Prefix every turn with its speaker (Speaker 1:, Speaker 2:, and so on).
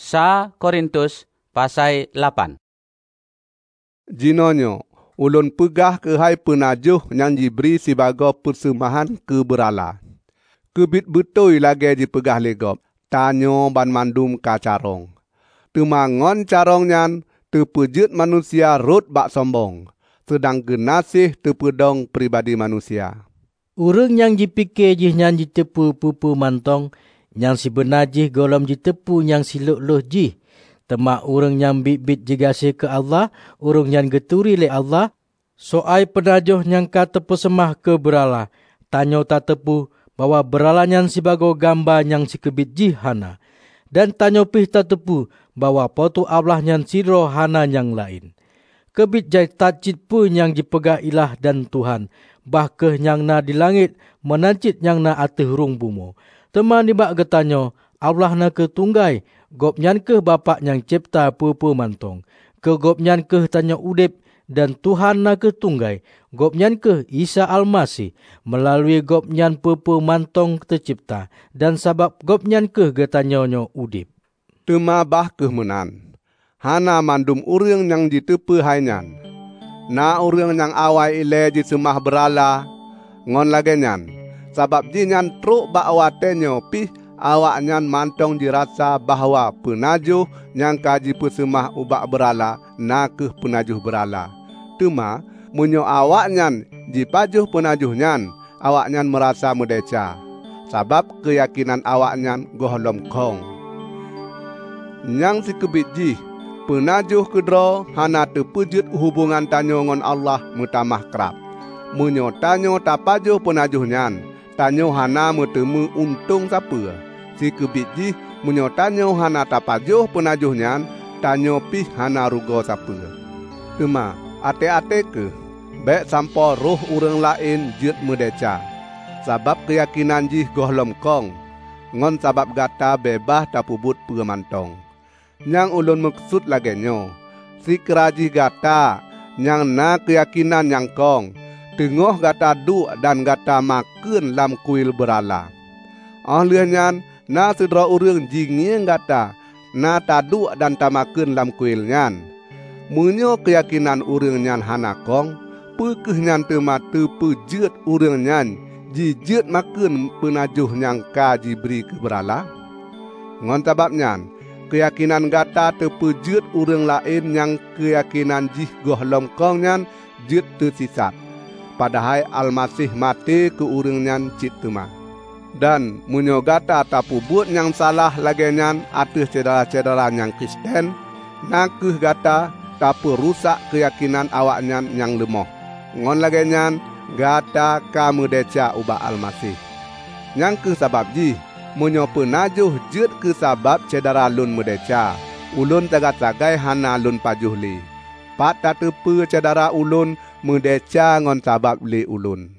Speaker 1: Sa Korintus pasai 8.
Speaker 2: Jinonyo, ulun pegah ke hai penajuh yang diberi sebagai persembahan ke berala. Kebit betoi lagi dipegah legop, tanyo ban mandum ka carong. Temangon carong nyan, terpejut manusia rot bak sombong. Sedang genasih terpedong pribadi manusia.
Speaker 3: Urang yang dipikir jih yang ditepu pupu mantong, yang si benar jih golom ditepu yang siluk loh jih. Temak urang yang bit-bit jegasi ke Allah, urang yang geturi le Allah, soai penajuh yang kata pesemah ke berala. Tanyo tak tepu bahwa berala yang sebagai gambar yang si kebit jih hana. Dan tanyo pih tak tepu bahwa potu Allah yang siro hana yang lain. Kebit jai tacit pun yang dipegah ilah dan Tuhan. Bahkah yang na di langit, menancit yang na atih rung bumo. Teman dibak getanyo, Allah na ke tunggai, gop nyan ke bapak yang cipta pupu mantong. Ke gop nyan ke tanyo udip, dan Tuhan na ke tunggai, gop nyan ke Isa Almasih, melalui gop nyan pupu mantong tercipta, dan sabab gop nyan ke getanyo nyo udip.
Speaker 2: Tema bah ke menan. Hana mandum urang yang ditepu hainyan. Na urang yang awai ile disemah berala, ngon lagi nyan. Sabab jinyan truk bak awatenyo pih awak nyan mantong dirasa bahawa penajuh yang kaji pesemah ubak berala na ke penajuh berala. Tema munyo awak nyan dipajuh penajuh nyan, awak nyan merasa medeca. Sabab keyakinan awak nyan gohlom kong. Yang si kebiji penajuh kedro hana terpejut hubungan tanyo ngon Allah mutamah kerap. Munyo tanyo tapajuh penajuh nyan, tanyo hana metemu untung siapa. Si kebiji munyo tanyo hana tapajuh penajuh nyan, tanyo pih hana rugo siapa. Tema ate-ate ke baik sampo roh urang lain jut medeca. Sabab keyakinan jih gohlom kong. Ngon sabab gata bebah tapubut permantong. Yang ulun maksud lagi nyo, si keraji gata, yang na keyakinan yang kong, tengok gata du dan gata makan lam kuil berala. Ahlihnya, na sedera urang jingin gata, na tadu dan tamakan lam kuil nyan. Munyo keyakinan urang nyan hana kong, pekeh nyan tematu pejut urang nyan, jijut makan penajuh yang ka diberi ke berala. Ngon sabab nyan, keyakinan gata terpejut urang lain yang keyakinan jih gohlom kong nyan jut tersisat. Padahal Almasih mati ke urang nyan cit tema. Dan munyo gata tapubut yang salah lagi nyan atas cedera-cedera yang Kristen, nakeh gata tapu rusak keyakinan awak nyan yang lemah. Ngon lagi nyan gata kamu deca ubah Almasih. Yang ke sabab jih munyo penajuh jut ke sabab cedera lun medeca. Ulun tagat-tagai hana lun pajuh li. Pat tak tepu cedera ulun medeca ngon sabab li ulun.